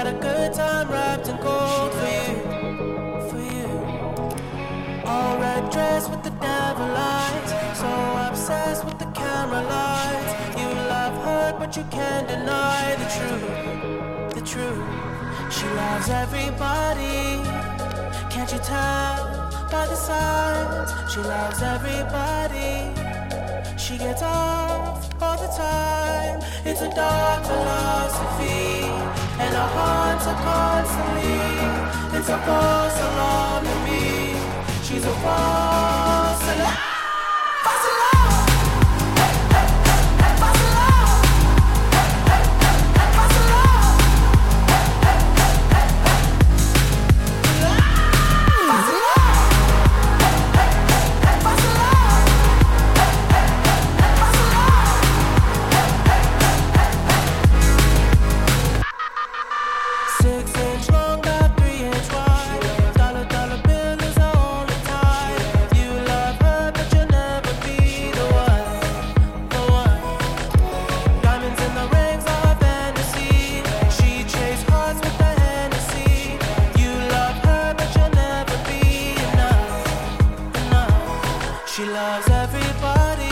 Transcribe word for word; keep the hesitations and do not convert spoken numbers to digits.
a good time wrapped in gold for you, for you. All red dress with the devil eyes, so obsessed with the camera lights. You love her, but you can't deny the truth, the truth. She loves everybody, can't you tell by the signs? She loves everybody, she gets off all the time. It's a dark philosophy, and our hearts are constantly. It's a false alarm to me. She's a false alarm. False alarm. False alarm. False alarm. False alarm. False alarm. False alarm. Six inch long, got three inch wide. Dollar dollar bill is the only tie. You love her, but you'll never be the one, the one. Diamonds in the rings are fantasy. She chased hearts with the Hennessy. You love her, but you'll never be enough, enough. She loves everybody,